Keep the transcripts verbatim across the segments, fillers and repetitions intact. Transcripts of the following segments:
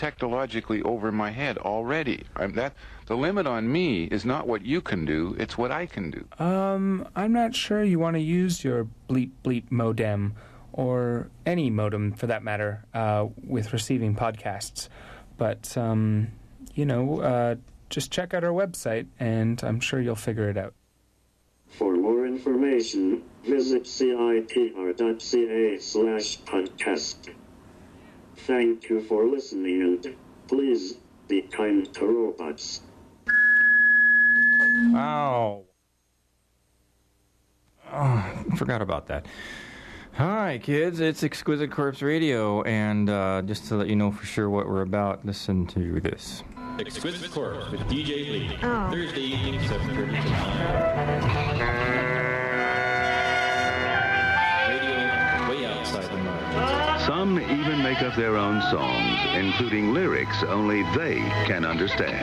technologically over my head already. I'm that the limit on me is not what you can do, it's what I can do. Um, I'm not sure you want to use your bleep bleep modem, or any modem for that matter, uh, with receiving podcasts. But, um, you know, uh, just check out our website, and I'm sure you'll figure it out. For more information, visit citr.ca slash podcast. Thank you for listening, and please be kind to robots. Ow. Oh, I forgot about that. Hi, kids. It's Exquisite Corpse Radio, and uh, just to let you know for sure what we're about, listen to this. Exquisite Corpse with D J Lee. Oh. Thursday evening, seven thirty to nine. Radio way outside the margins. Some even make up their own songs, including lyrics only they can understand.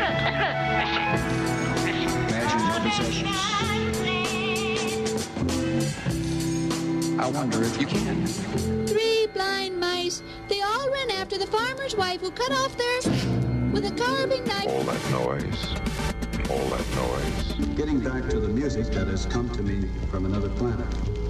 Imagine your possessions. I wonder if you can. Three blind mice. They all ran after the farmer's wife who cut off their... with a carving knife. All that noise. All that noise. Getting back to the music that has come to me from another planet.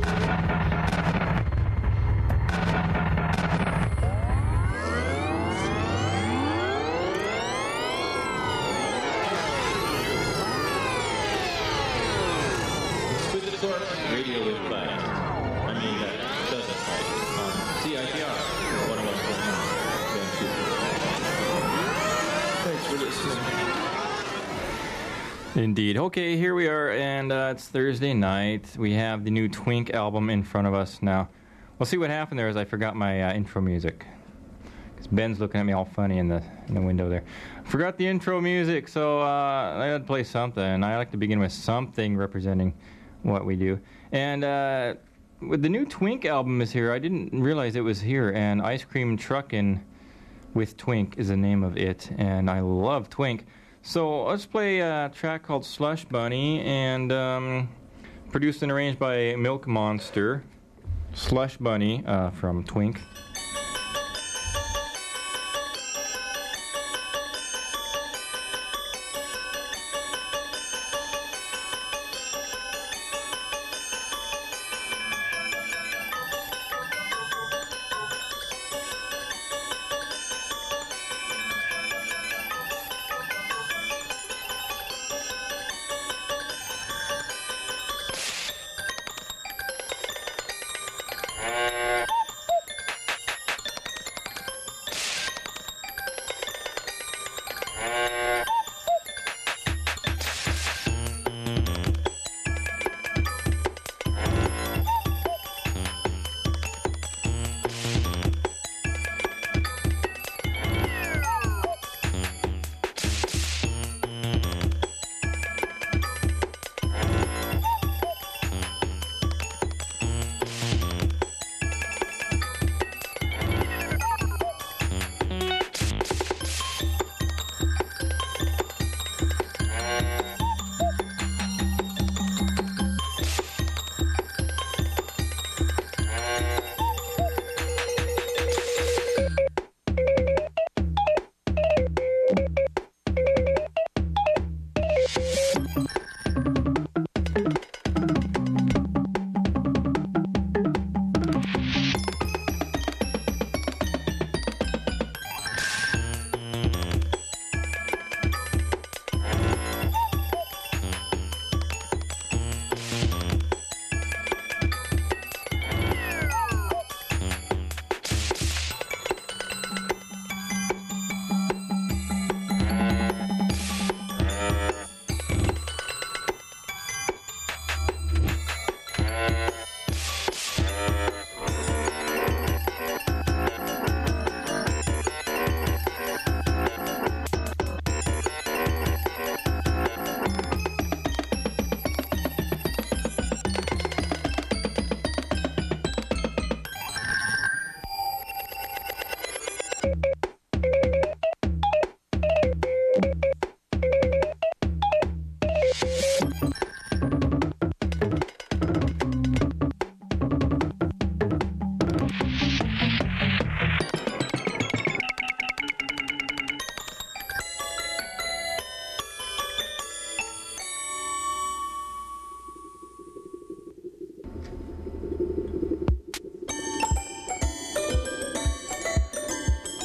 Exquisite Corpse Radio with Flash. I mean, that doesn't fight on C I T R one oh one point nine Vancouver. Thanks for listening. Indeed. Okay, here we are, and uh, it's Thursday night. We have the new Twink album in front of us now. We'll see what happened there, as I forgot my uh, intro music. Because Ben's looking at me all funny in the in the window there. Forgot the intro music, so uh, I had to play something. I like to begin with something representing what we do. And uh, with the new Twink album is here. I didn't realize it was here, and Ice Cream Truckin' with Twink is the name of it, and I love Twink. So let's play a track called Slush Bunny, and um, produced and arranged by Milk Monster. Slush Bunny uh, from Twink.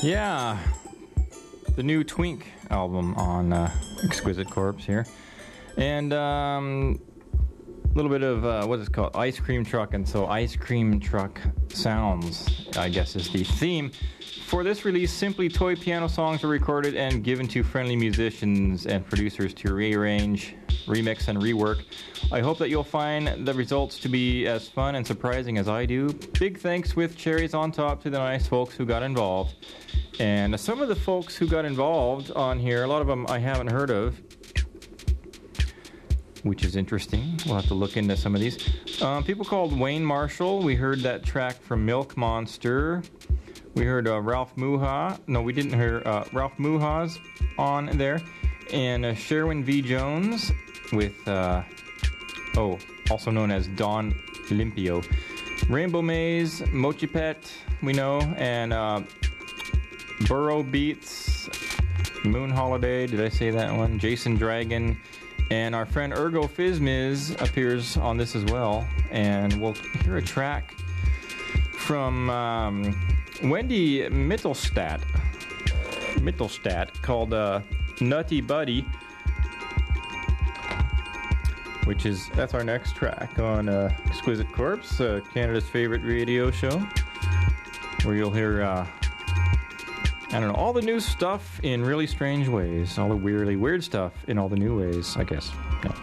Yeah, the new Twink album on uh, Exquisite Corpse here. And um, a little bit of, uh, what is it called? Ice Cream Truck. And so Ice Cream Truck Sounds, I guess, is the theme. For this release, simply toy piano songs are recorded and given to friendly musicians and producers to rearrange, remix, and rework. I hope that you'll find the results to be as fun and surprising as I do. Big thanks with cherries on top to the nice folks who got involved. And some of the folks who got involved on here, a lot of them I haven't heard of, which is interesting. We'll have to look into some of these. Um, people called Wayne Marshall. We heard that track from Milk Monster. We heard uh, Ralph Muha. No, we didn't hear uh, Ralph Muha's on there. And uh, Sherwin V. Jones with, uh, oh, also known as Don Limpio. Rainbow Maze, Mochi Pet, we know, and uh, Burrow Beats, Moon Holiday, did I say that one? Jason Dragon, and our friend Ergo Fizmiz appears on this as well. And we'll hear a track from um, Wendy Mittelstadt, Mittelstadt called uh, Nutty Buddy, which is, that's our next track on uh, Exquisite Corpse, uh, Canada's favorite radio show, where you'll hear, uh, I don't know, all the new stuff in really strange ways, all the weirdly weird stuff in all the new ways, I guess. No.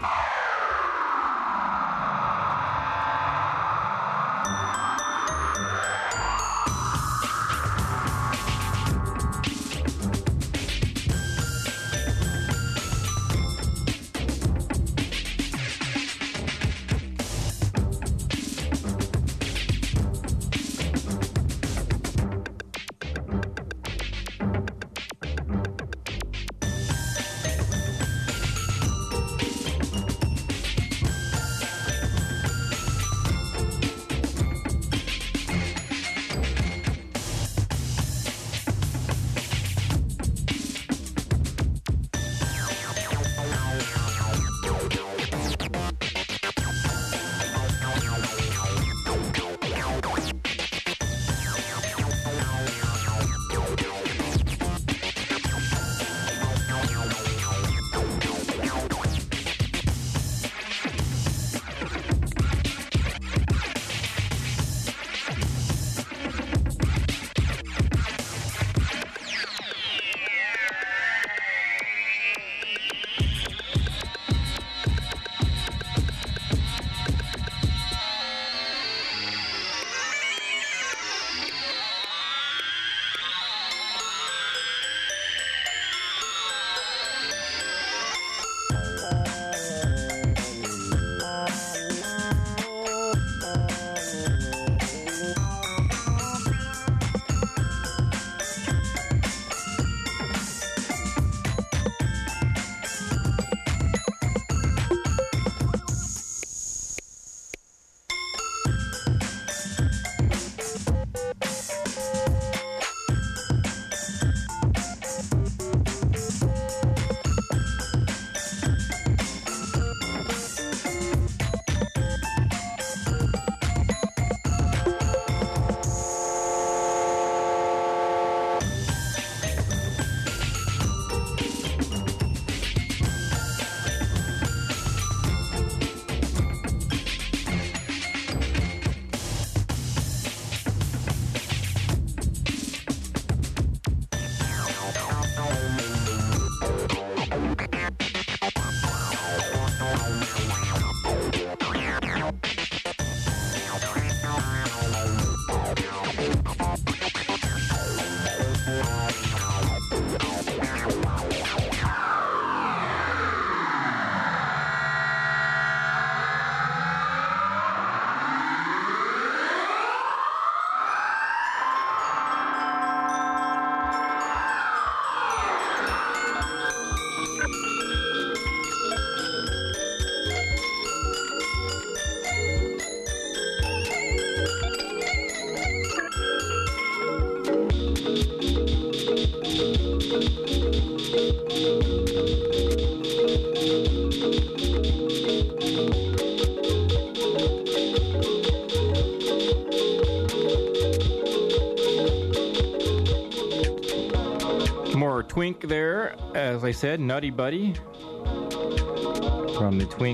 More Twink there, as I said, Nutty Buddy from the Twink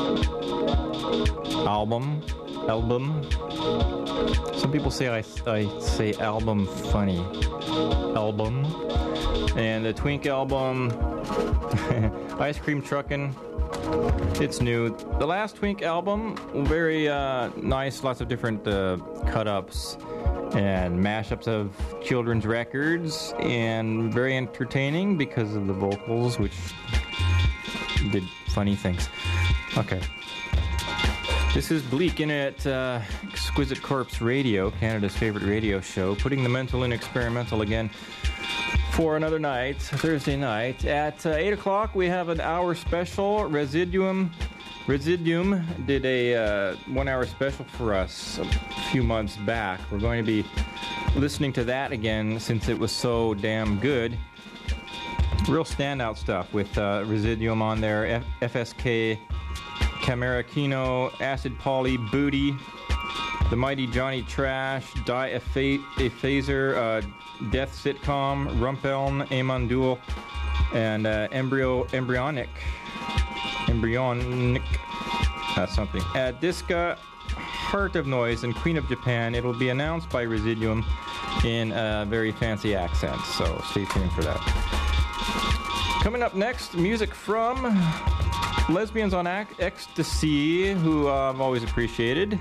album. Album. Some people say I, I say album funny. Album. And the Twink album, Ice Cream Truckin'. It's new. The last Twink album, very uh, nice, lots of different uh, cut-ups and mashups of children's records, and very entertaining because of the vocals, which did funny things. Okay. This is Bleak in at uh, Exquisite Corpse Radio, Canada's favorite radio show, putting the mental in experimental again for another night, Thursday night. At uh, eight o'clock, we have an hour special. Residuum Residuum did a uh, one-hour special for us a few months back. We're going to be listening to that again since it was so damn good. Real standout stuff with uh, Residuum on there. F- FSK, Camara Kino, Acid Polly, Booty, The Mighty Johnny Trash, Die a Phaser, uh, Death Sitcom, Rumpeln, Amon Duel, and uh, Embryo Embryonic. Embryonic. That's something. At Disca, Heart of Noise, and Queen of Japan. It will be announced by Residuum in a very fancy accent, so stay tuned for that. Coming up next, music from Lesbians on Ac- Ecstasy, who uh, I've always appreciated.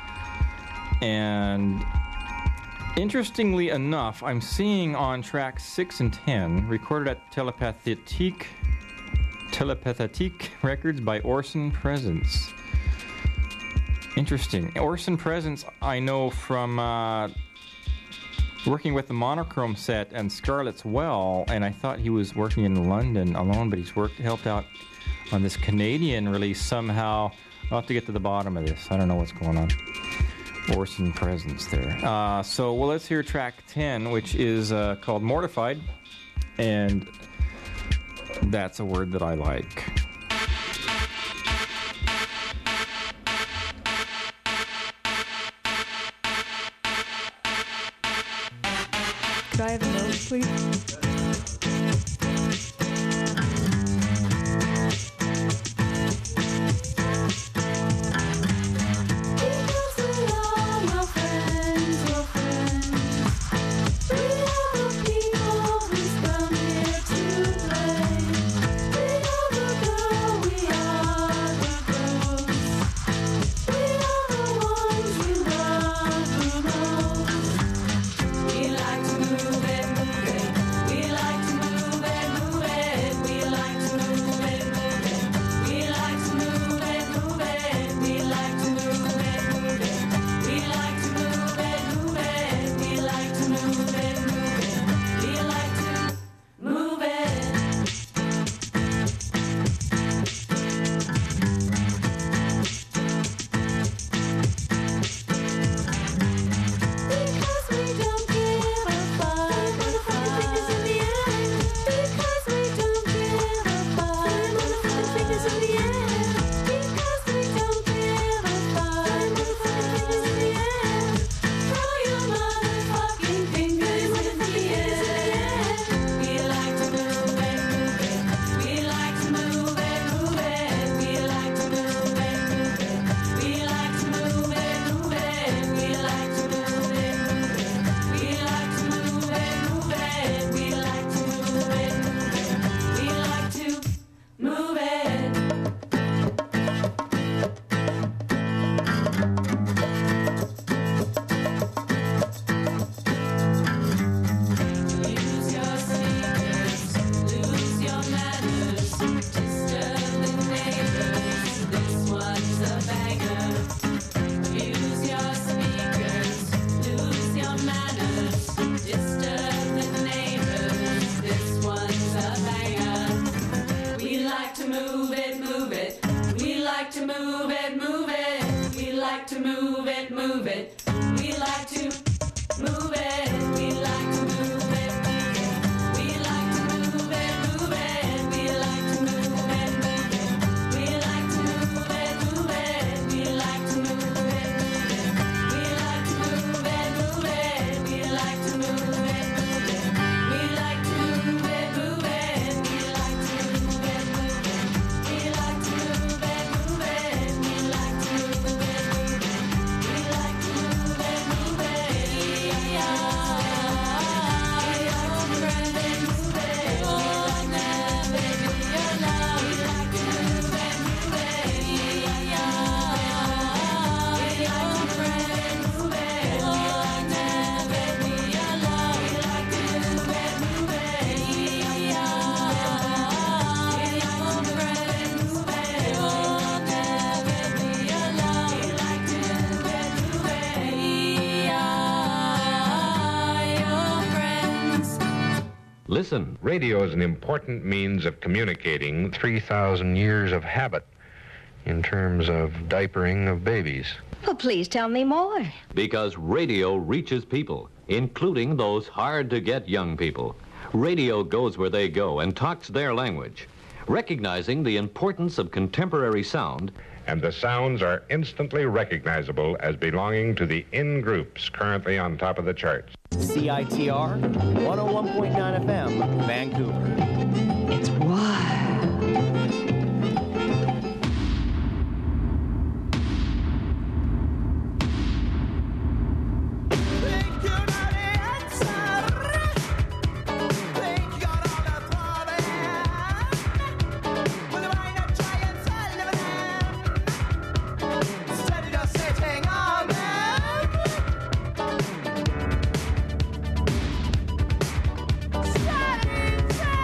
And interestingly enough, I'm seeing on track six and ten, recorded at Telepathique, Telepathique Records by Orson Presence. Interesting. Orson Presence, I know from uh, working with the Monochrome set and Scarlet's Well, and I thought he was working in London alone, but he's worked, helped out on this Canadian release somehow. I'll have to get to the bottom of this. I don't know what's going on. Orson Presence there. Uh, so, well, let's hear track ten, which is uh, called Mortified, and that's a word that I like. Could I have a note, please? We like to move it, move it. We Listen. Radio is an important means of communicating three thousand years of habit in terms of diapering of babies. Well, please tell me more. Because radio reaches people, including those hard-to-get young people. Radio goes where they go and talks their language, recognizing the importance of contemporary sound. And the sounds are instantly recognizable as belonging to the in-groups currently on top of the charts. C I T R, one oh one point nine F M, Vancouver. It's wild. Shining, shining.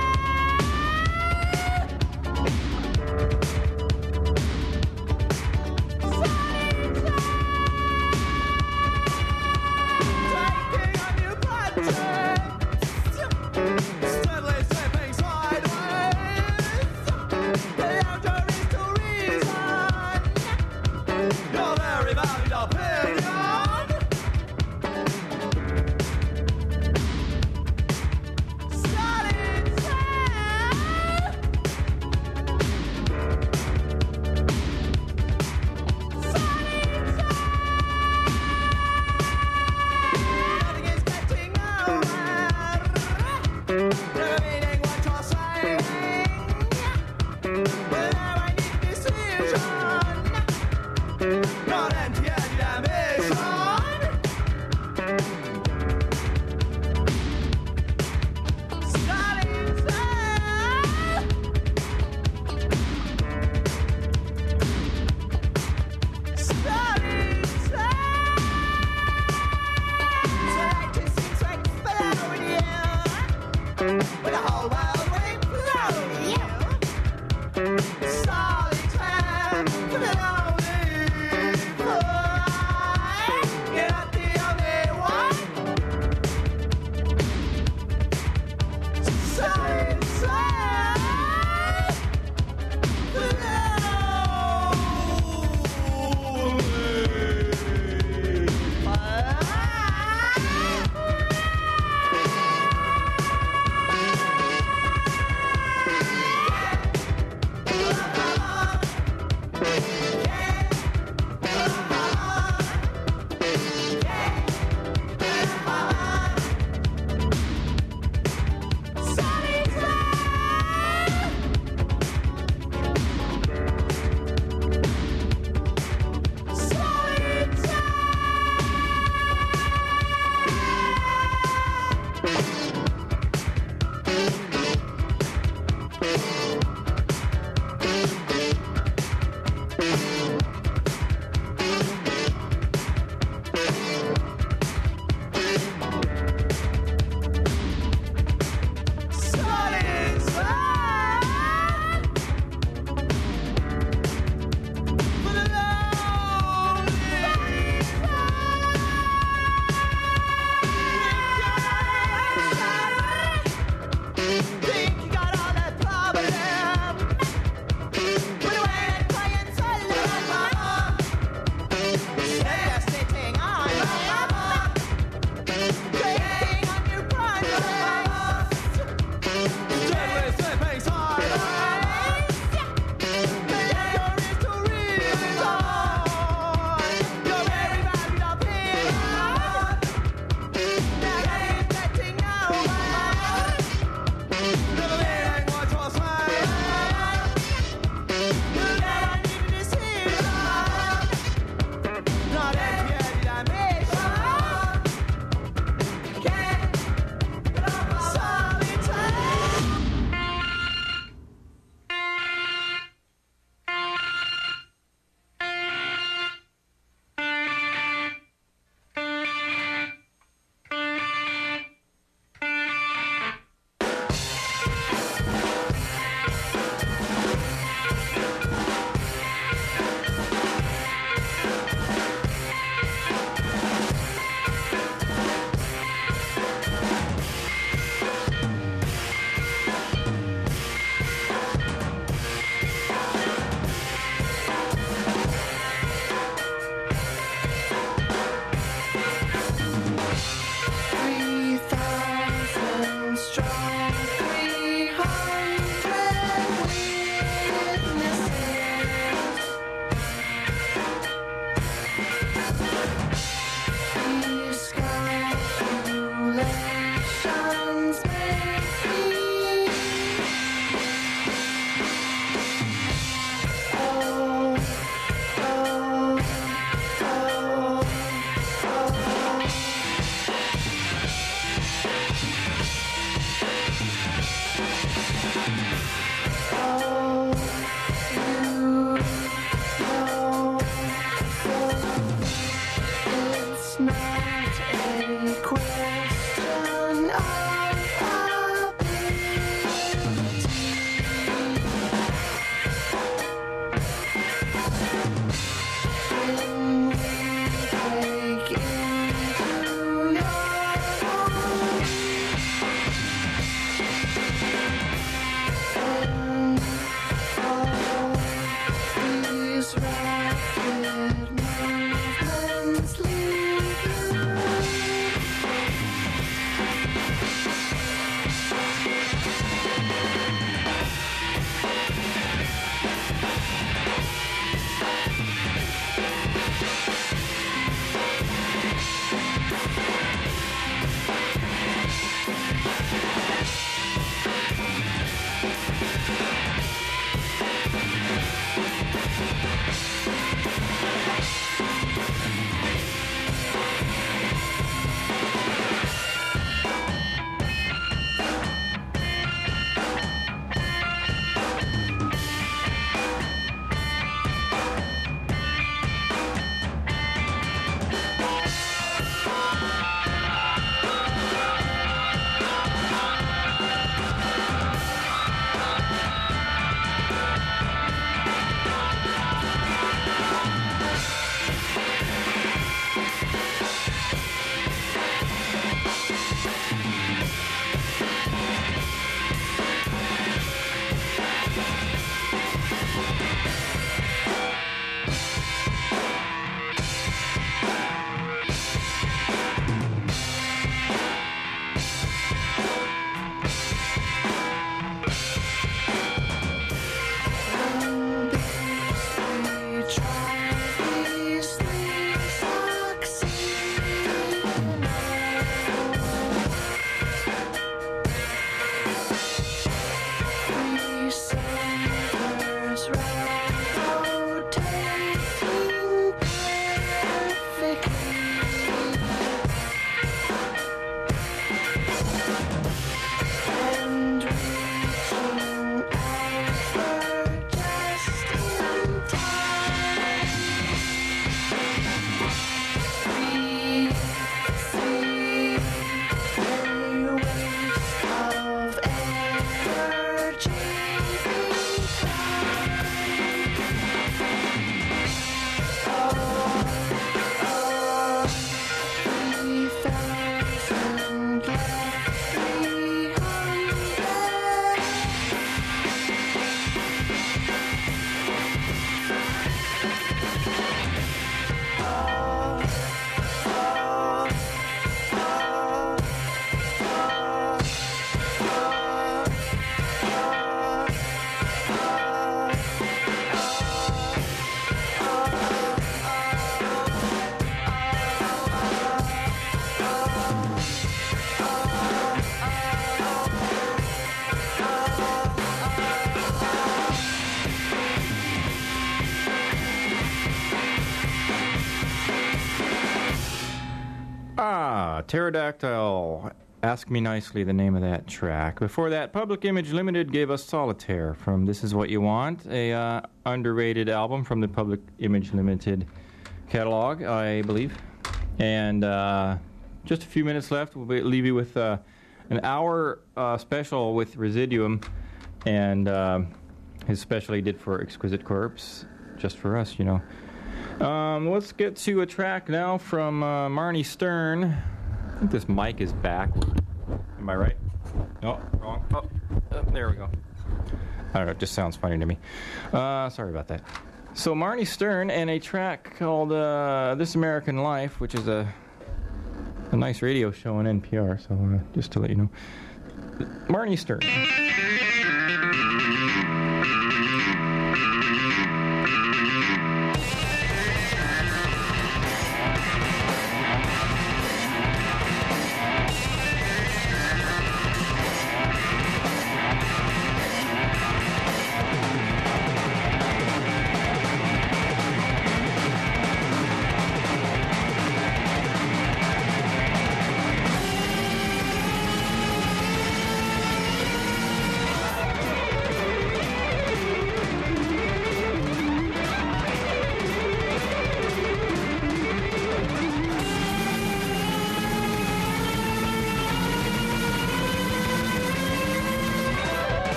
Pterodactyl, Ask Me Nicely, the name of that track. Before that, Public Image Limited gave us Solitaire from This Is What You Want, a uh, underrated album from the Public Image Limited catalog, I believe. And uh, just a few minutes left. We'll be, leave you with uh, an hour uh, special with Residuum and uh, his special he did for Exquisite Corpse, just for us, you know. Um, let's get to a track now from uh, Marnie Stern. I think this mic is backward. Am I right? No, wrong. Oh, uh, there we go. I don't know, it just sounds funny to me. Uh, sorry about that. So Marnie Stern and a track called uh, This American Life, which is a a nice radio show on N P R, so uh, just to let you know. Marnie Stern.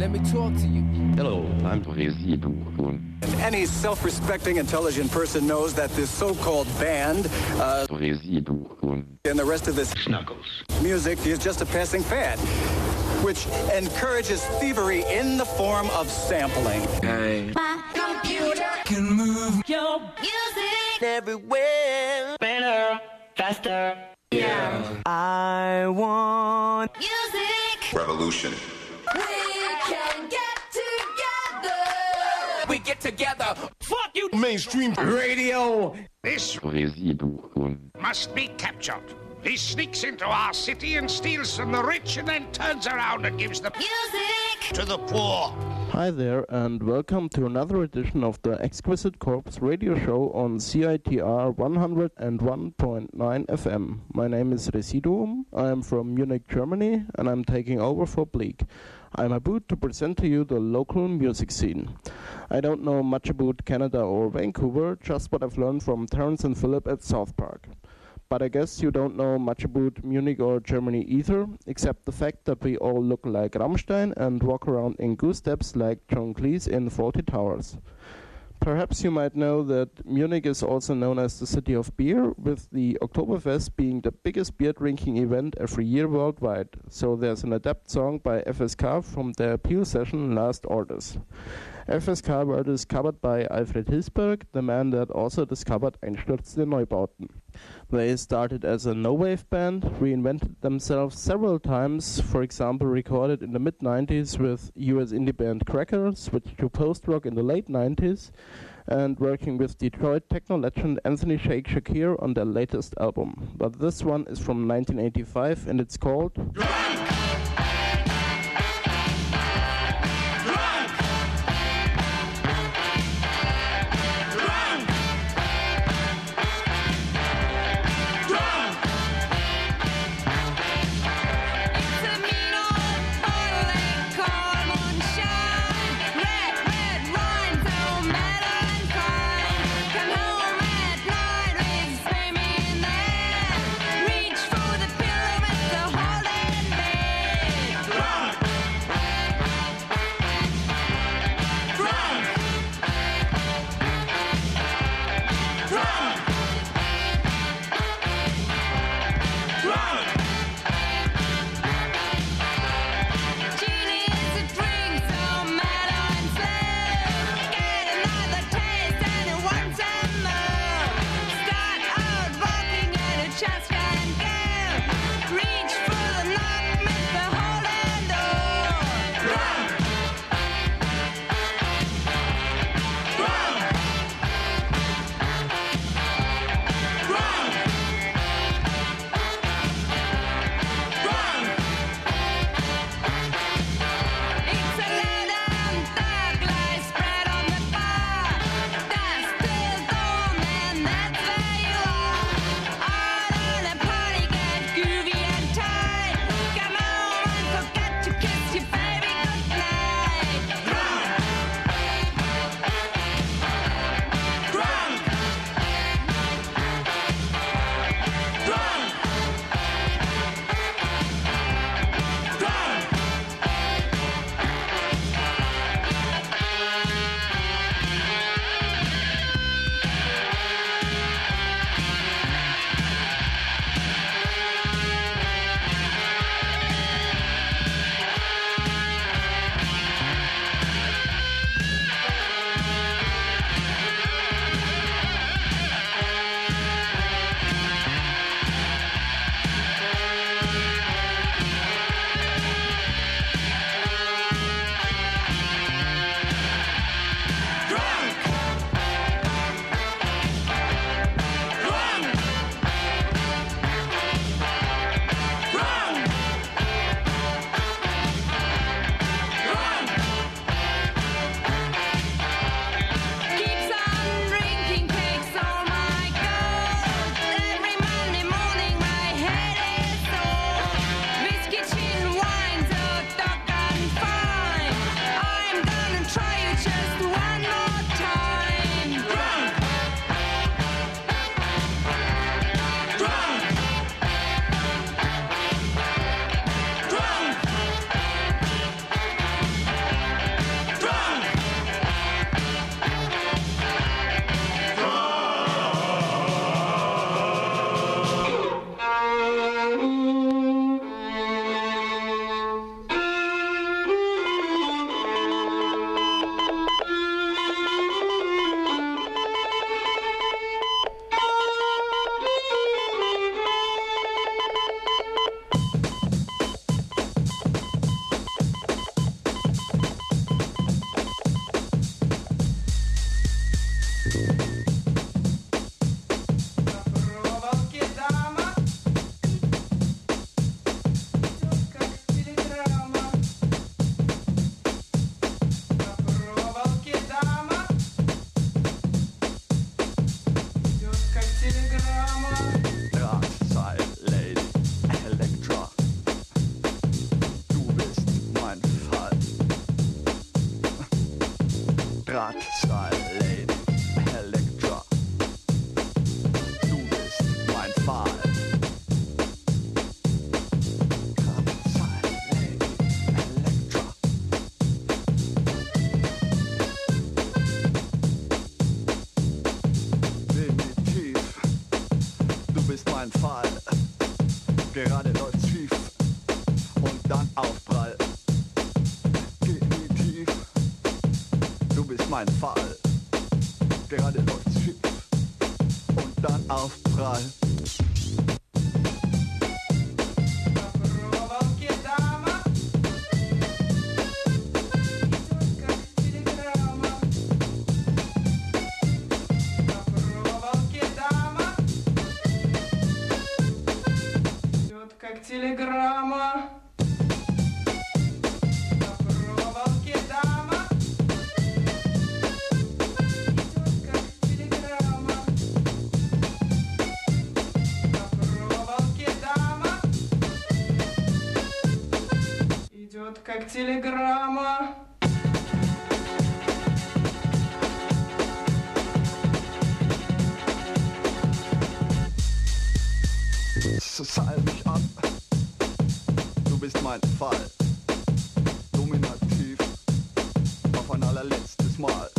let me talk to you. Hello, I'm Residu. Any self-respecting, intelligent person knows that this so-called band, uh, and the rest of this Snuggles music is just a passing fad, which encourages thievery in the form of sampling. Hey. My computer can move your music everywhere. Better, faster. Yeah. I want music. Revolution. We can get together. We get together. Fuck you, mainstream radio. This must be captured. He sneaks into our city and steals from the rich and then turns around and gives the music to the poor. Hi there, and welcome to another edition of the Exquisite Corpse radio show on C I T R one oh one point nine F M. My name is Residuum, I am from Munich, Germany, and I'm taking over for Bleak. I'm about to present to you the local music scene. I don't know much about Canada or Vancouver, just what I've learned from Terence and Philip at South Park. But I guess you don't know much about Munich or Germany either, except the fact that we all look like Rammstein and walk around in goose steps like John Cleese in Fawlty Towers. Perhaps you might know that Munich is also known as the city of beer, with the Oktoberfest being the biggest beer drinking event every year worldwide. So there's an adapt song by F S K from their appeal session Last Orders. F S K were discovered by Alfred Hilsberg, the man that also discovered Einstürzende Neubauten. They started as a no-wave band, reinvented themselves several times, for example recorded in the mid nineties with U S indie band Cracker, switched to post-rock in the late nineties, and working with Detroit techno legend Anthony Shake Shakir on their latest album. But this one is from nineteen eighty-five and it's called Drunk! Reach for the pillow with the hole in bed. bist mein Fall. Gerade läuft's schief und dann Aufprall. Geh nie tief, du bist mein Fall. Gerade läuft's schief und dann Aufprall. Как телеграмма. На проволоке дама. Идет как телеграмма. На проволоке дама. Идет как телеграмма. Seil mich ab, du bist mein Fall. Dominativ, auf ein allerletztes Mal.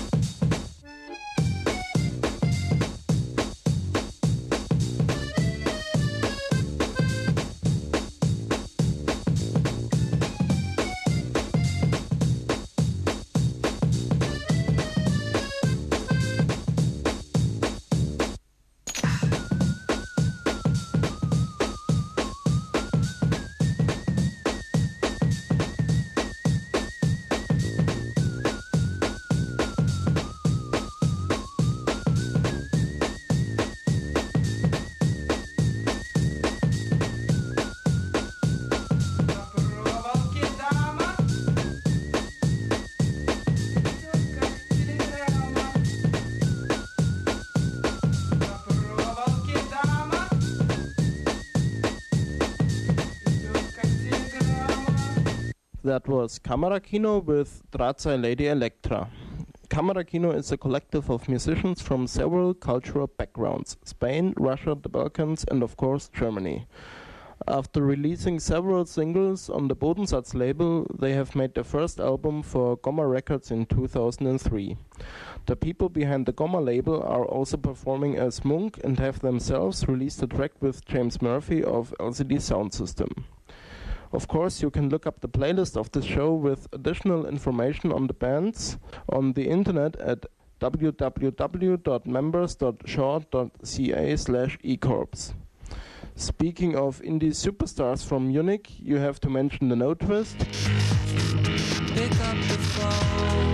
That was Camera Kino with Drahtseil Lady Electra. Camera Kino is a collective of musicians from several cultural backgrounds: Spain, Russia, the Balkans, and of course Germany. After releasing several singles on the Bodensatz label, they have made their first album for Gomma Records in two thousand three. The people behind the Gomma label are also performing as Munk and have themselves released a track with James Murphy of L C D Sound System. Of course, you can look up the playlist of the show with additional information on the bands on the internet at w w w dot members dot shaw dot c a slash ecorps. Speaking of indie superstars from Munich, you have to mention the No Twist. Pick up the phone.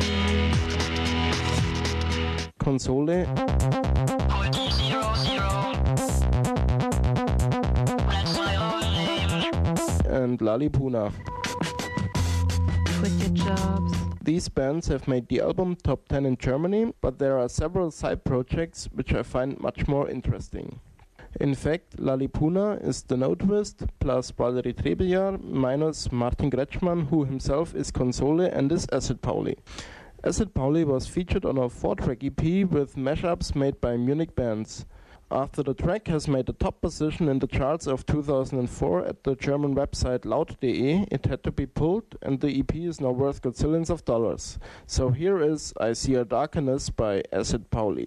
Console. Zero, zero. That's my own name. And Lalipuna. Quit your jobs. These bands have made the album top ten in Germany, but there are several side projects which I find much more interesting. In fact, Lalipuna is the No Twist plus Valery Trebeljar minus Martin Kretschmann, who himself is Console and is Acid Pauli. Acid Pauli was featured on a four-track E P with mashups made by Munich bands. After the track has made a top position in the charts of two thousand four at the German website laut dot de, it had to be pulled, and the E P is now worth gazillions of dollars. So here is I See a Darkness by Acid Pauli.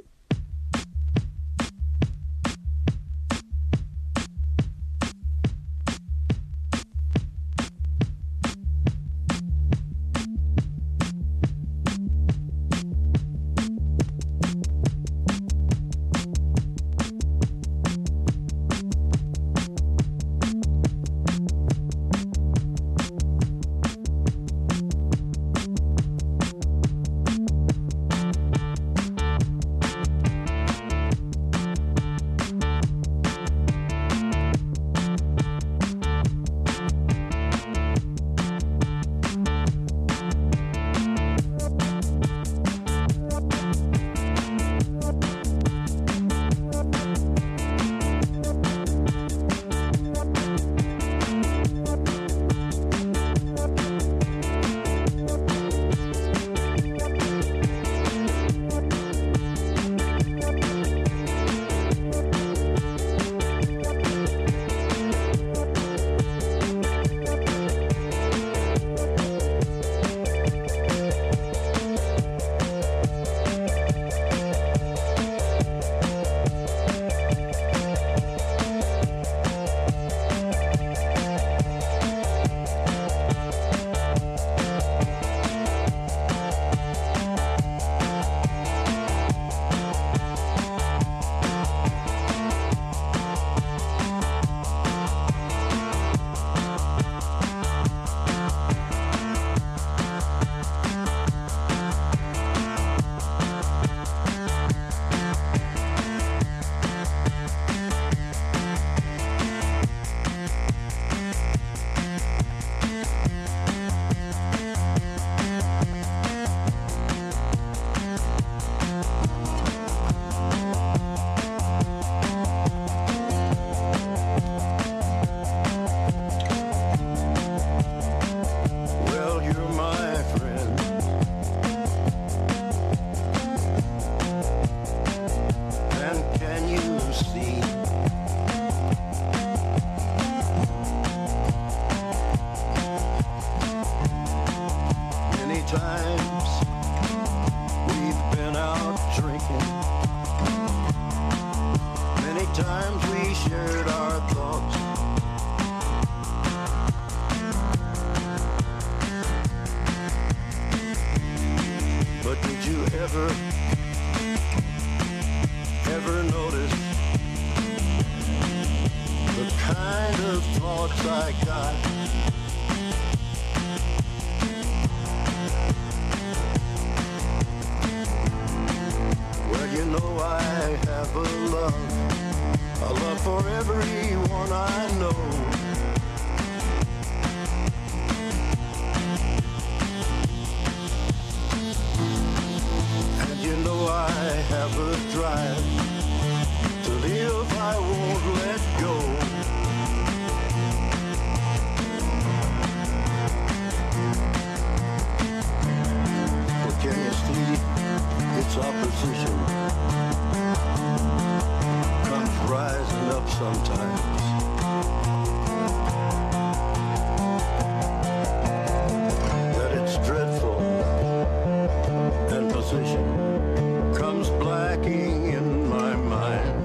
see. Many times we've been out drinking. Many times we shared our thoughts. But did you ever, ever notice the kind of thoughts I got? Well, you know I have a love, a love for everyone I know. And you know I have a drive to live, I won't let go. But can you see its opposition comes rising up sometimes? That it's dreadful and position comes blacking in my mind,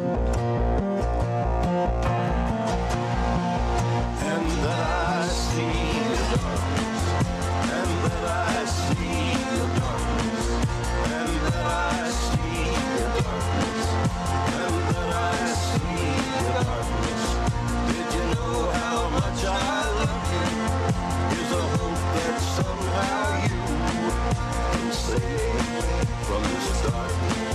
and that I see the darkness, and that I see the darkness, and that I see the darkness, and that I see the darkness. Did you know how much I love you? Is a hope that somehow you can save me from this darkness.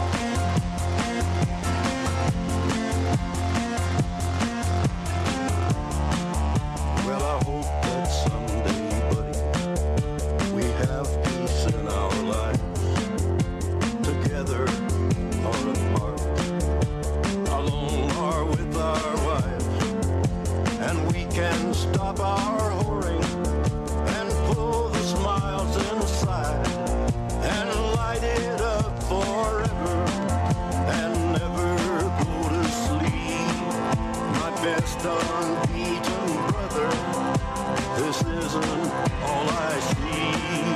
Well, I hope that someday, buddy, we have peace in our lives, together or apart, alone or with our wives, and we can stop our whoring and pull the smiles inside and light it up forever and never go to sleep. My best unbeaten brother, this isn't all I see.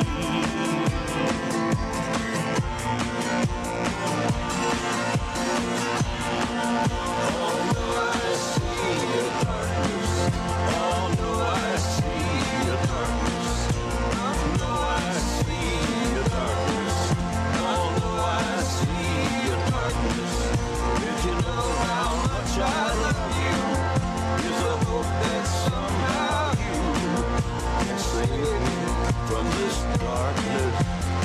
Oh no, I see the darkness. Oh no, I see the darkness. No, I see the darkness. Oh no, I see the darkness. Did you know how much I love you? Is a hope that somehow you can save me from this darkness.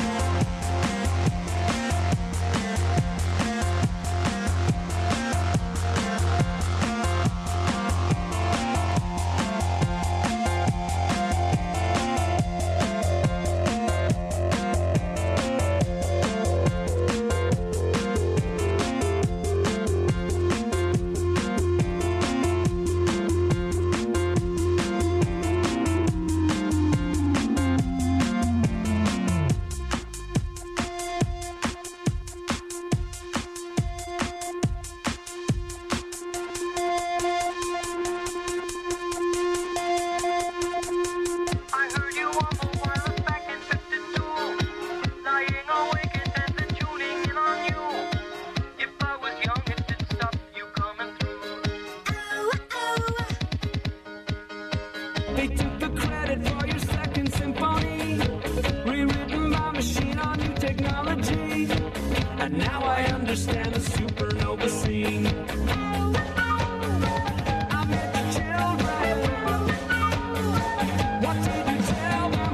They took the credit for your second symphony, rewritten by machine on new technology. And now I understand the supernova scene. I met the children. What did you tell them?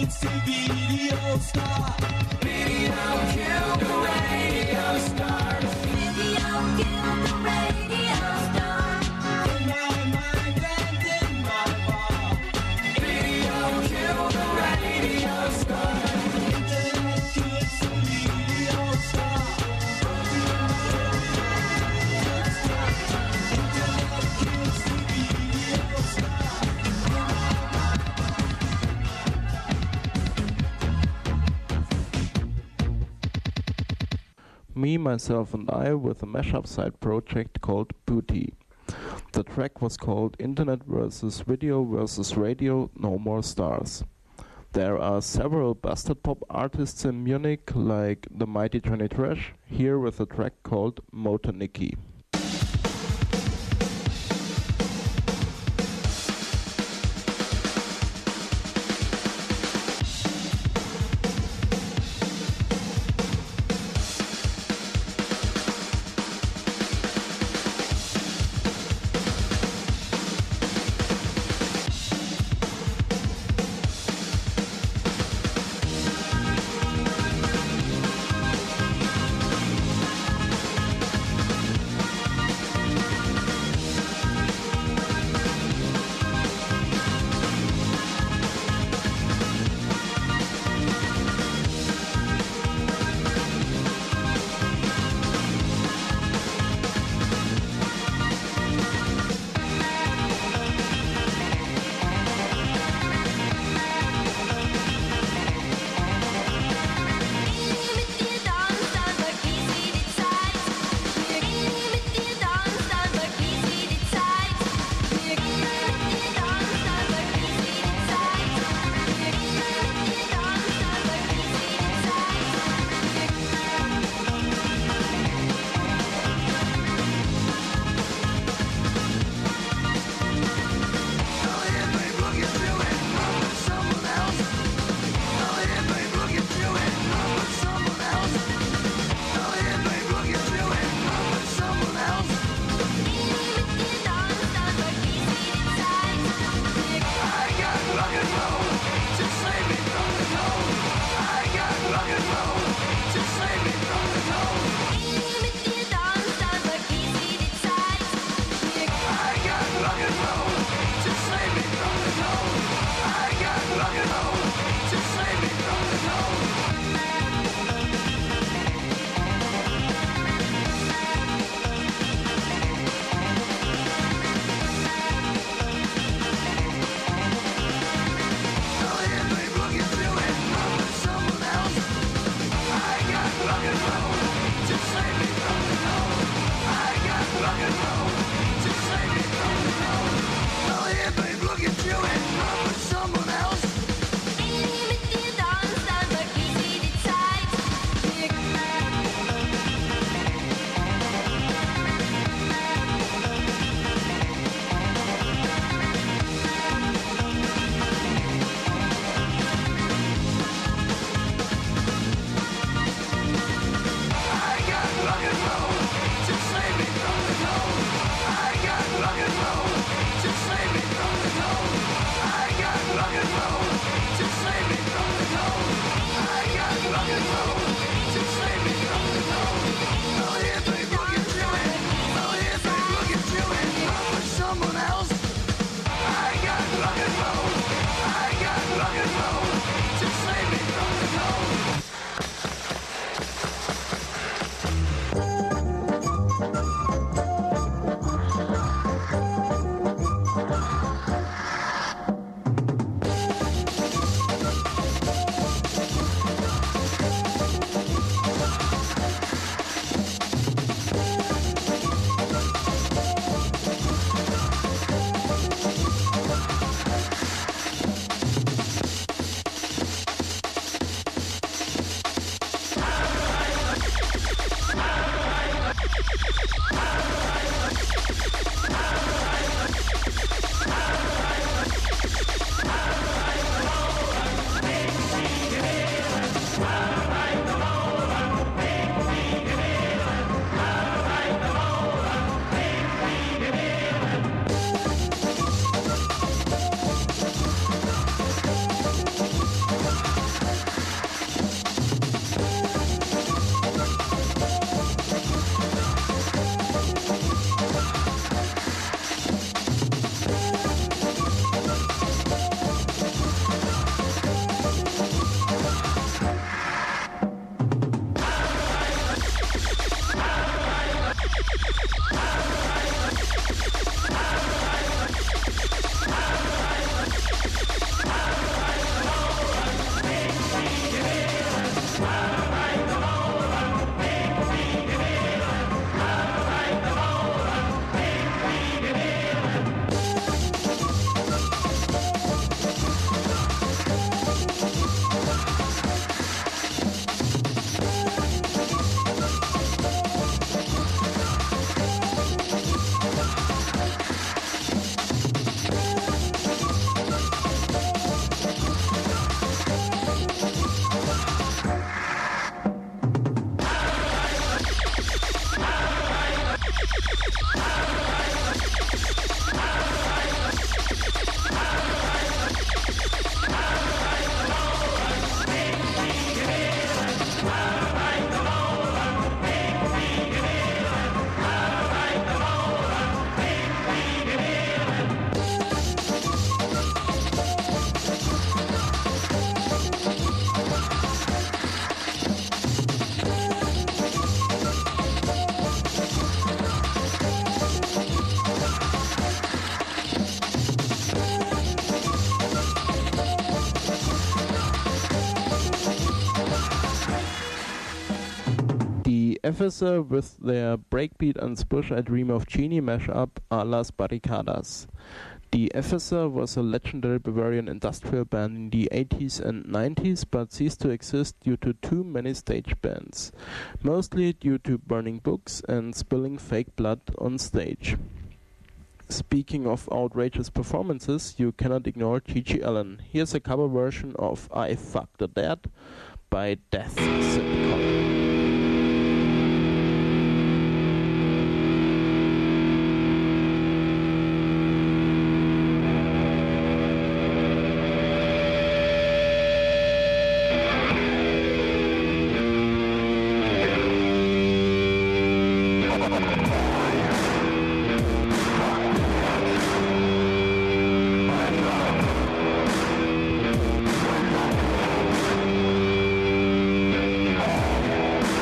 kids to video star. Video killed the radio star. Video killed the radio star. In my mind and in my bar. Video killed the radio star. Internet kids to video star. Me, Myself and I with a mashup side project called Booty. The track was called Internet versus Video versus Radio, No More Stars. There are several bastard pop artists in Munich like the Mighty Johnny Trash, here with a track called Motor Nicky. Epheser with their breakbeat and Spush I Dream of Genie mashup are Las Barricadas. The Epheser was a legendary Bavarian industrial band in the eighties and nineties, but ceased to exist due to too many stage bands, mostly due to burning books and spilling fake blood on stage. Speaking of outrageous performances, you cannot ignore Gigi Allen. Here's a cover version of I Fuck the Dead by Death Syndicate. Thank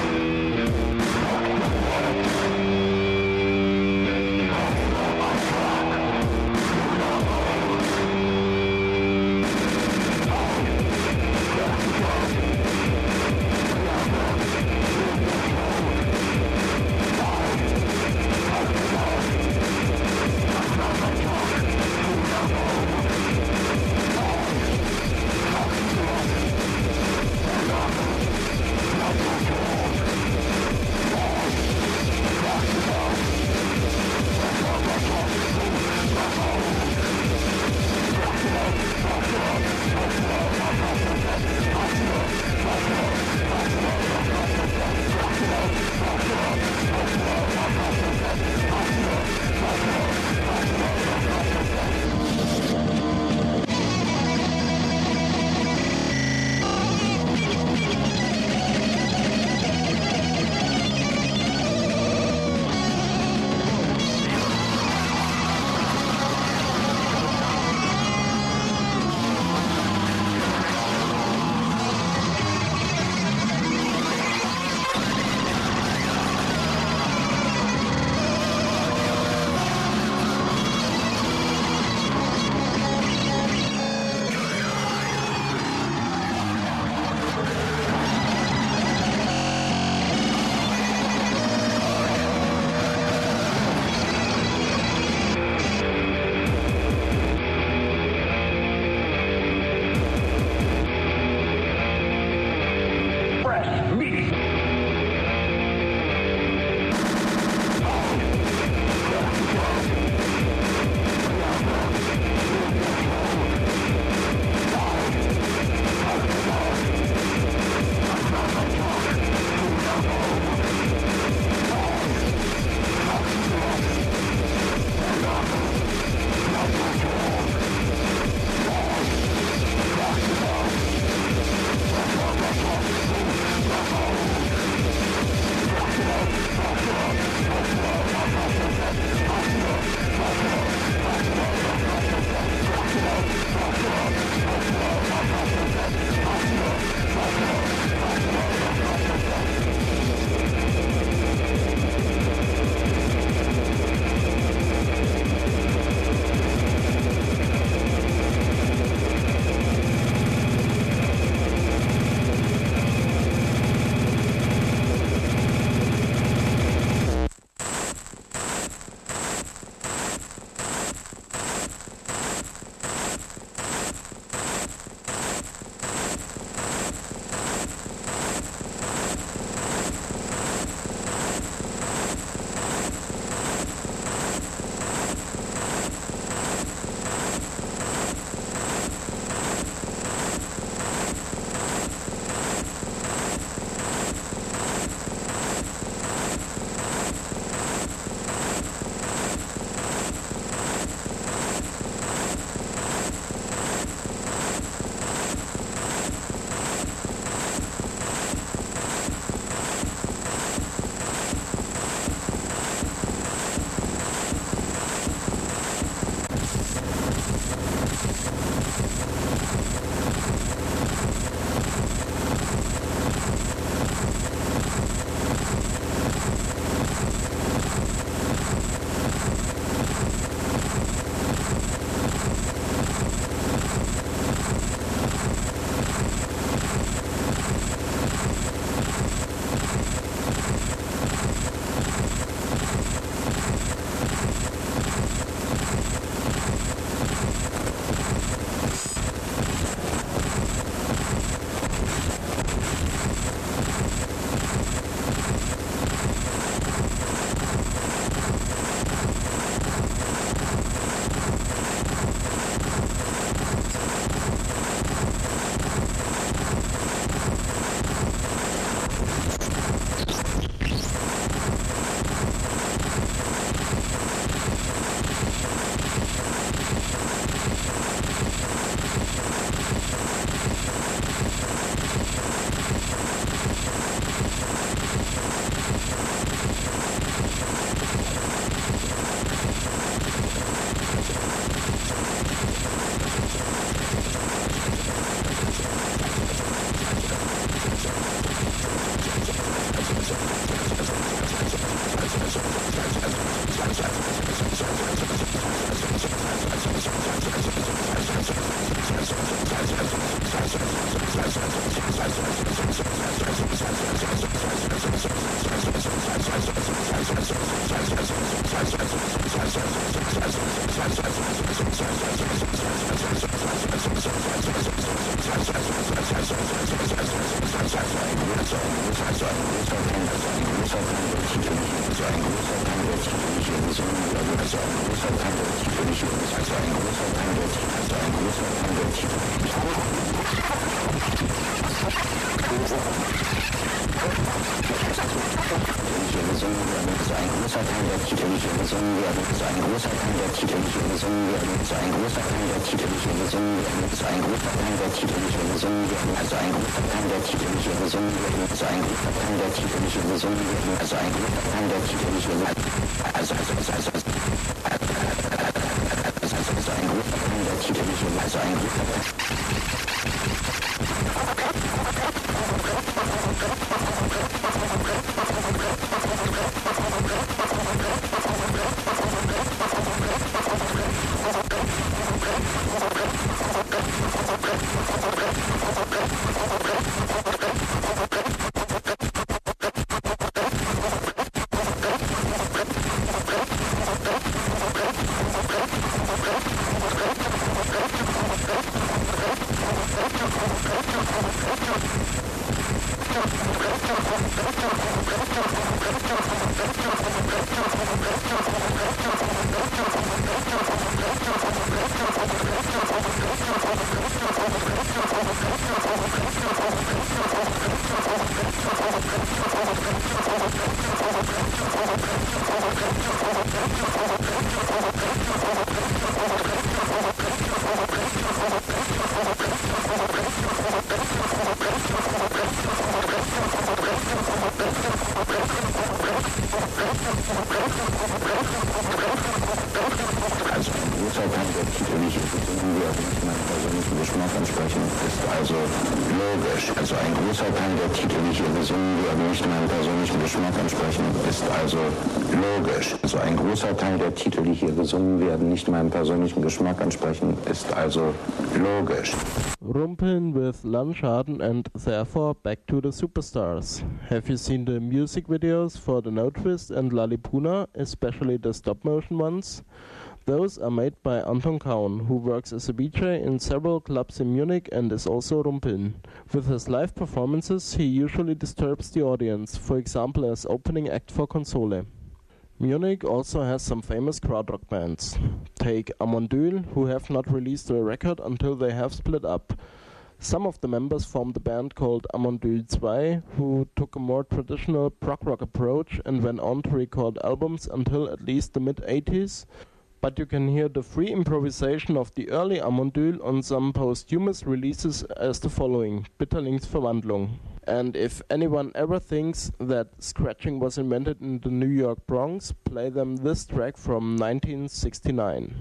nicht meinem persönlichen Geschmack entsprechen, ist also logisch. Rumpeln with Lunch Harden and therefore back to the superstars. Have you seen the music videos for the No Twist and Lalipuna, especially the stop motion ones? Those are made by Anton Kaun, who works as a D J in several clubs in Munich and is also Rumpeln. With his live performances, he usually disturbs the audience, for example as opening act for Console. Munich also has some famous krautrock bands. Take Amondyl, who have not released a record until they have split up. Some of the members formed a band called Amondyl two, who took a more traditional prog rock approach and went on to record albums until at least the mid eighties. But you can hear the free improvisation of the early Amondyl on some posthumous releases as the following: Bitterlingsverwandlung. And if anyone ever thinks that scratching was invented in the New York Bronx, play them this track from nineteen sixty-nine.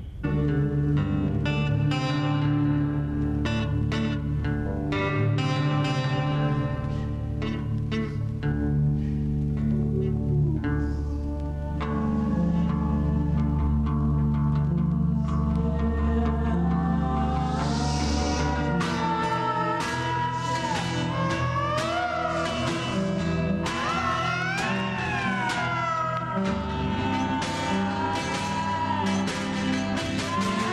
Thank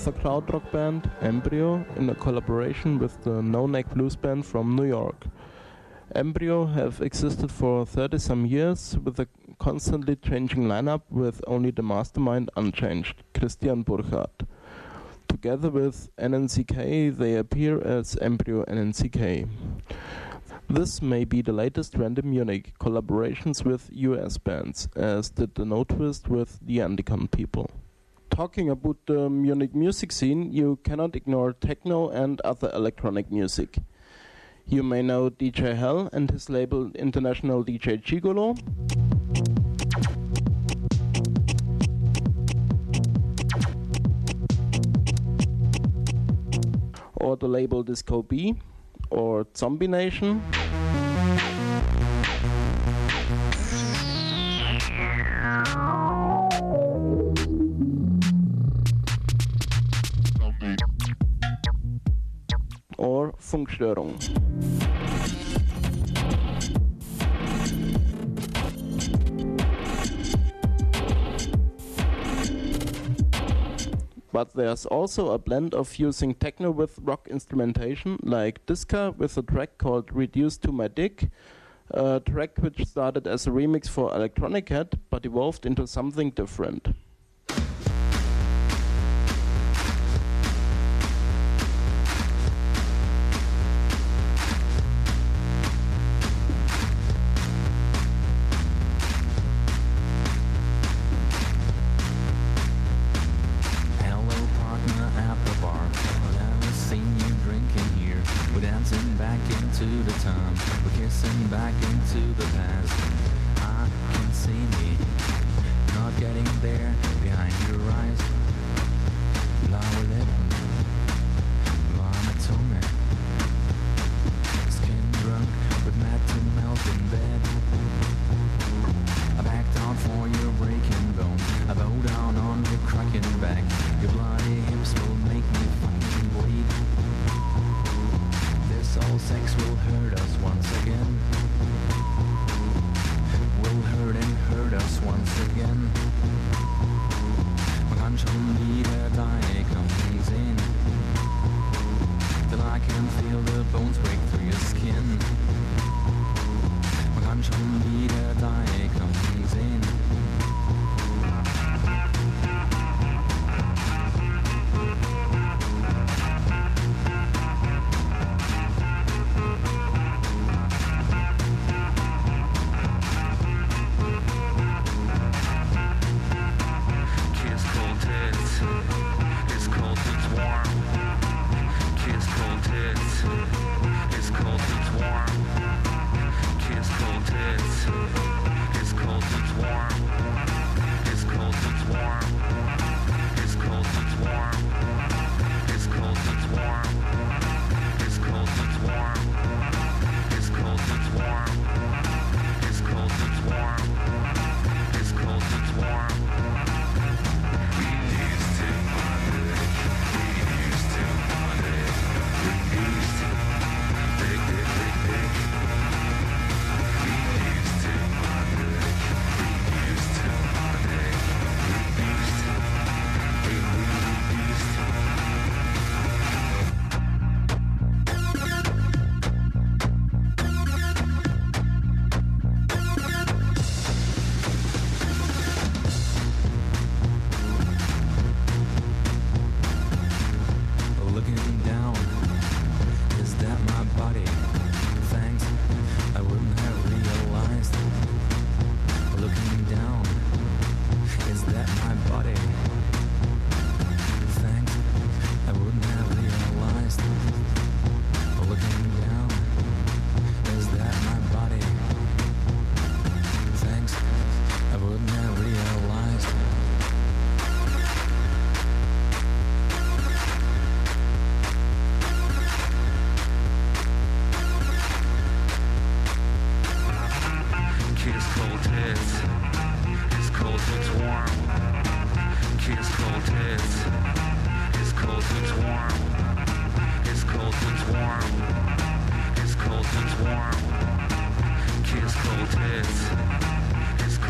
another krautrock band, Embryo, in a collaboration with the No Neck Blues Band from New York. Embryo have existed for thirty some years with a constantly changing lineup with only the mastermind unchanged, Christian Burkhardt. Together with N N C K, they appear as Embryo N N C K. This may be the latest trend in Munich, collaborations with U S bands, as did the No Twist with the Andicon People. Talking about the Munich music scene, you cannot ignore techno and other electronic music. You may know D J Hell and his label International D J Gigolo. Or the label Disco B, or Zombie Nation. Or Funkstörung. But there's also a blend of fusing techno with rock instrumentation, like Disca with a track called Reduced to My Dick, a track which started as a remix for Electronic Cat but evolved into something different.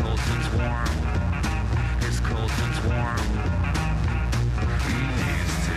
warm. It's cold and warm. We used to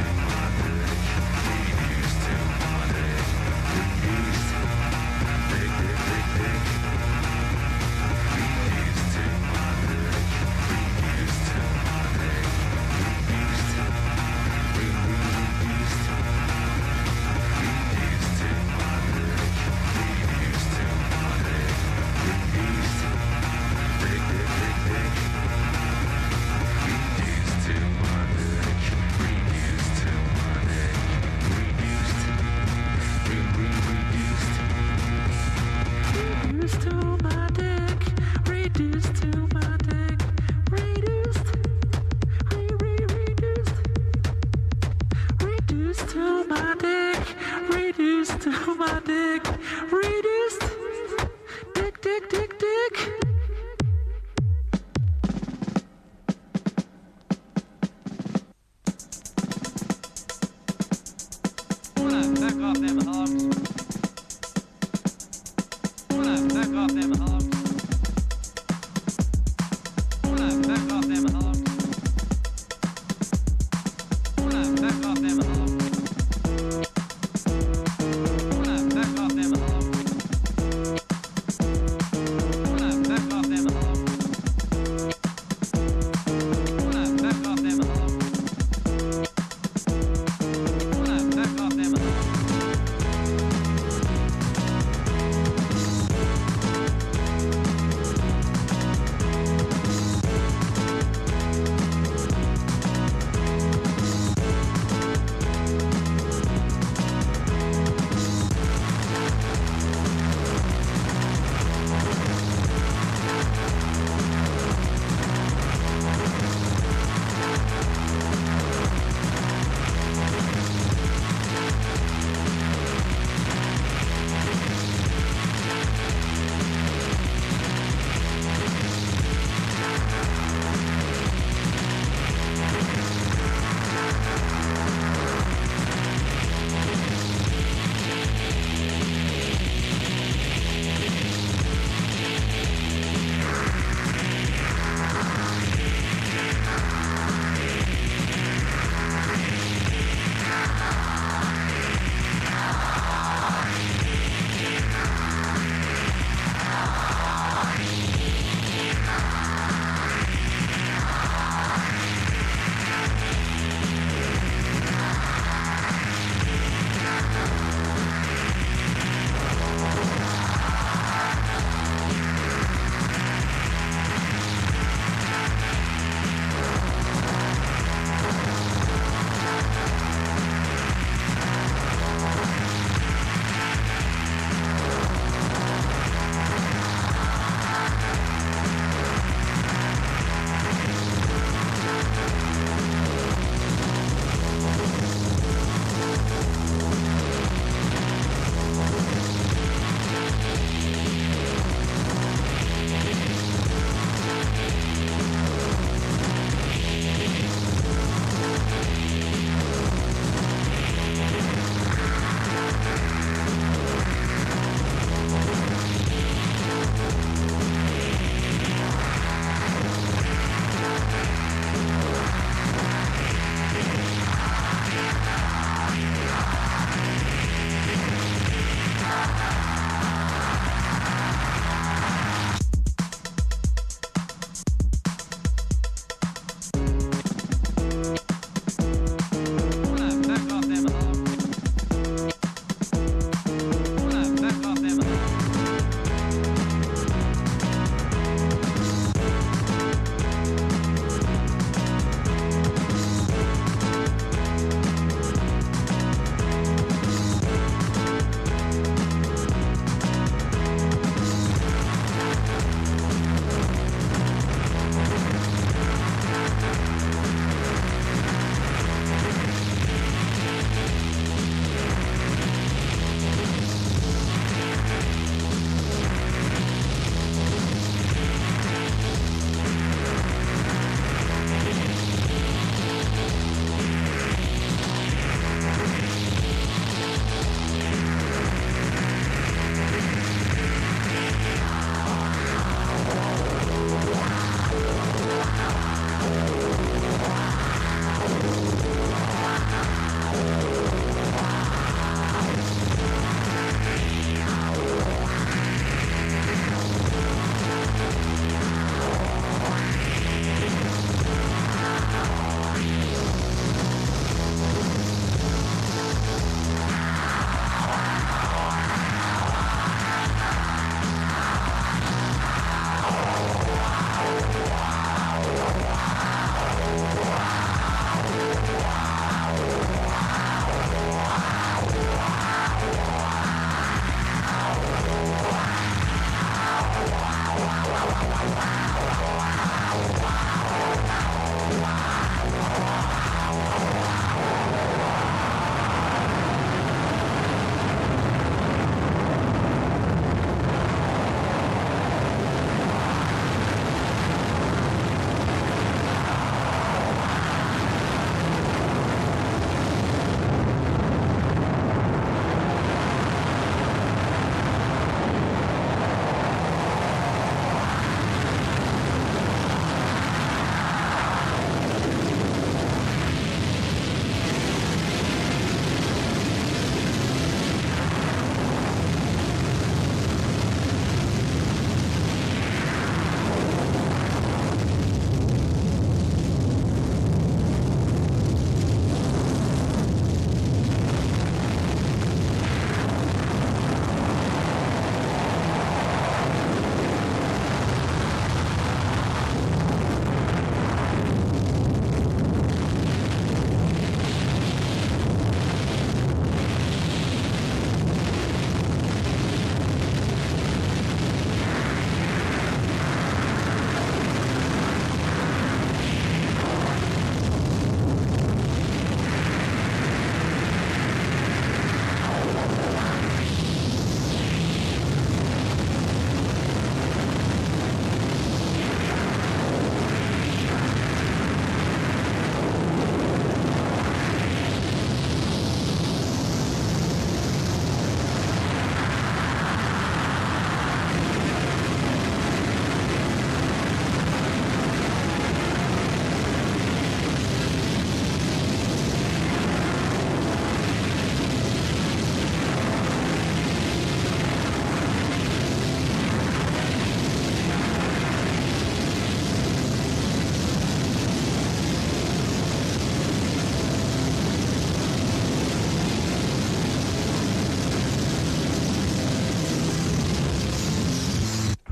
dick, dick, dick. Back off them hogs. Wanna back off them hogs. Wanna back off them hogs. Wanna back off them hogs. Wanna back off them hogs. Wanna back off them hogs. Wanna back off them hogs. Wanna back off them hogs.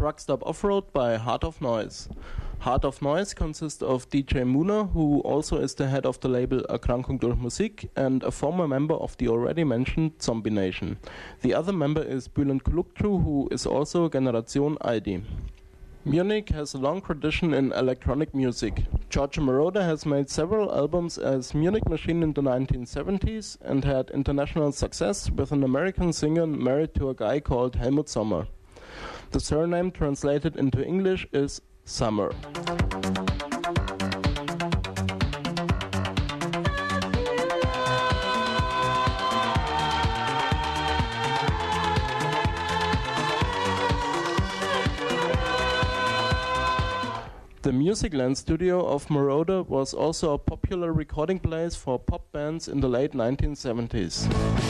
Truck Stop Off-Road by Heart of Noise. Heart of Noise consists of D J Muna, who also is the head of the label Erkrankung durch Musik and a former member of the already mentioned Zombie Nation. The other member is Bülent Kulukcu, who is also Generation I D. Munich has a long tradition in electronic music. Giorgio Moroder has made several albums as Munich Machine in the nineteen seventies and had international success with an American singer married to a guy called Helmut Sommer. The surname translated into English is Summer. The Musicland studio of Moroder was also a popular recording place for pop bands in the late nineteen seventies.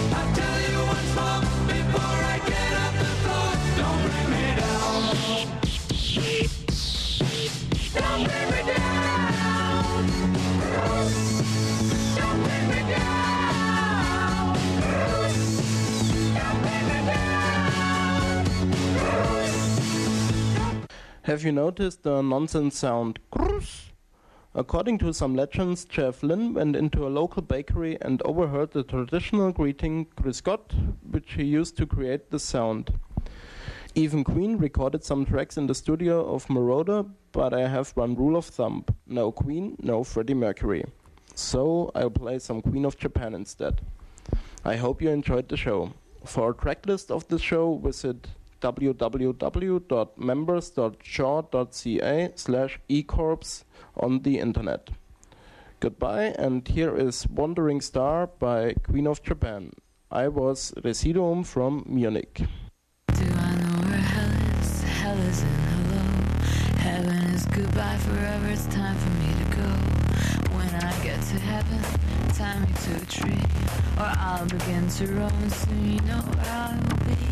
Have you noticed the nonsense sound "grrrr"? According to some legends, Jeff Lynne went into a local bakery and overheard the traditional greeting "Grüß Gott," which he used to create the sound. Even Queen recorded some tracks in the studio of Moroder, but I have one rule of thumb: no Queen, no Freddie Mercury. So I'll play some Queen of Japan instead. I hope you enjoyed the show. For a tracklist of the show, visit w w w dot members dot shaw dot c a slash ecorps on the internet. Goodbye, and here is Wandering Star by Queen of Japan. I was Residuum from Munich. Do I know where hell is? Hell is in hello. Heaven is goodbye forever. It's time for me to go. When I get to heaven, tie me to a tree, or I'll begin to roam. Soon you know where I will be.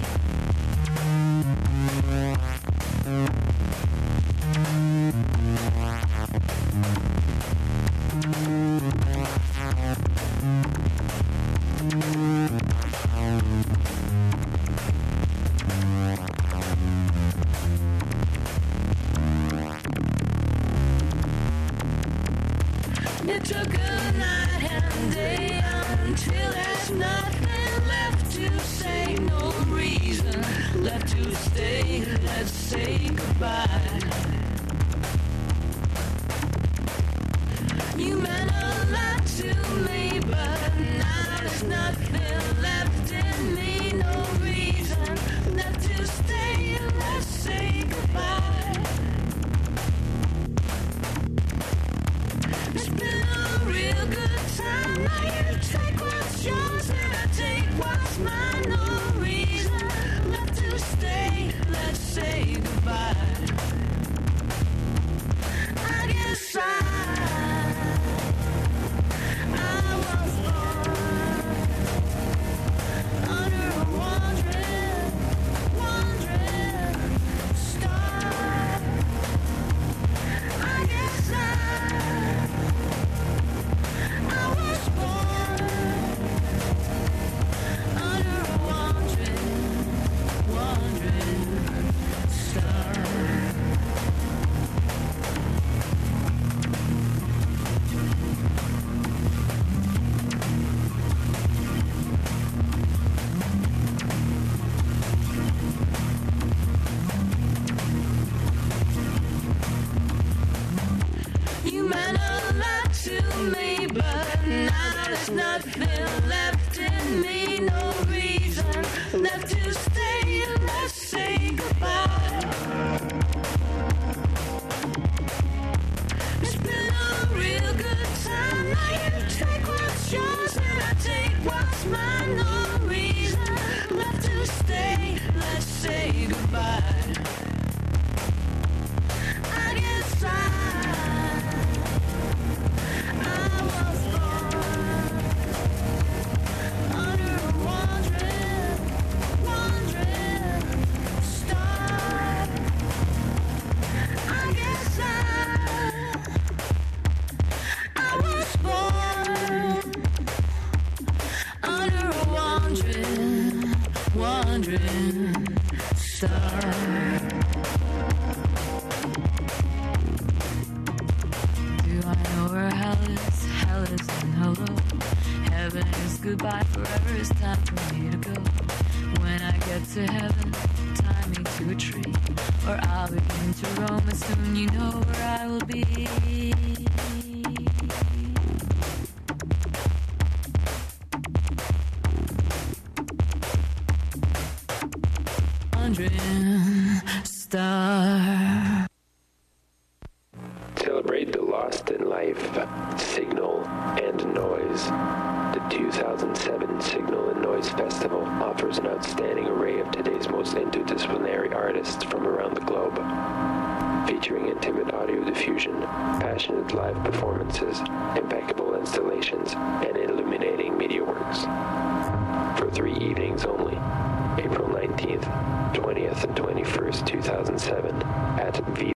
It took a night and day until there's nothing left to say, no reason left to stay. Let's say goodbye. You meant a lot to me, but now there's nothing left in me. No reason left to stay. Let's say goodbye. It's been a real good time. Now you take what's yours and I take what's mine. No reason left to stay. Let's say goodbye. I guess I I was born under a wandering, wandering star. I guess I I was born under a wandering, wandering star. You meant a lot to me, but now there's nothing left in me. No reason left to stay. Let's say goodbye. It's been a real good time. Now you take what's yours and I take what's mine. No reason left to stay. Let's say goodbye. I guess I I was born under a wall. it's time for me to go. When I get to heaven, tie me to a tree, or I'll begin to roam, and soon you know where I will be. Hundred star. Celebrate the lost in life, signal and noise. The two thousand seven Signal and Noise Festival offers an outstanding array of today's most interdisciplinary artists from around the globe, featuring intimate audio diffusion, passionate live performances, impeccable installations, and illuminating media works. For three evenings only, April nineteenth, twentieth, and twenty-first, two thousand seven, at V